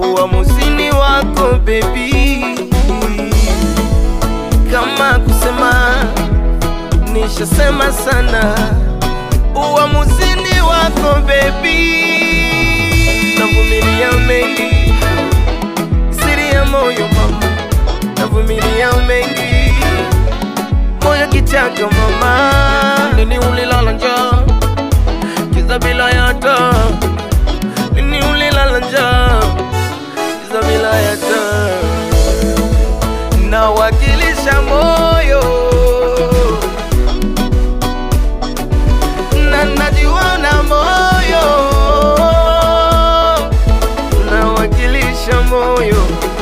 uamuzini wako baby. Kama kusema nishasema sana, uamuzini wako baby. Navumilia mengi, siri ya moyo mama. Navumilia mengi, moyo kichaka mama. Nini ulilala njaa, kiza bila yata. Nini ulilala njaa, kiza bila yata. Nawakilisha moyo na najiona moyo, nawakilisha moyo.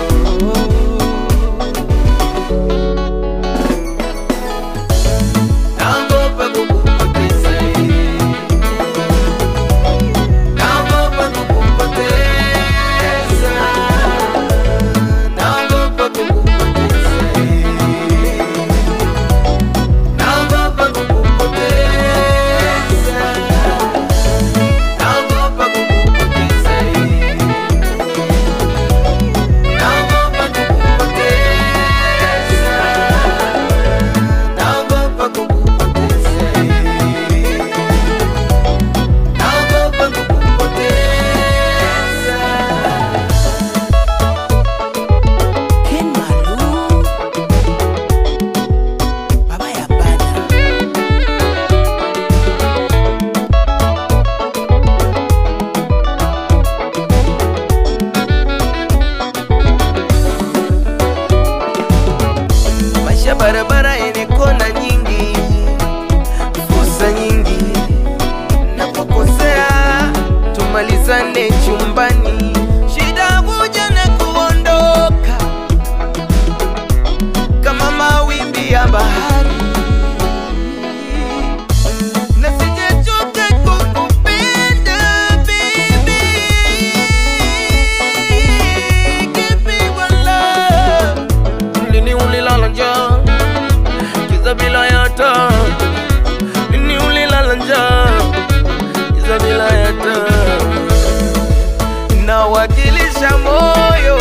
Barabara yenye kona nyingi, fursa nyingi. Napokosea tumalizane chumbani, shida kuja na kuondoka kama mawimbi ya bahari. Na sijachoka kukupenda baby, give me one love. Lini ulilala njaa, kiza bila yata. Nini ulilala njaa, kiza bila yata. Nawakilisha moyo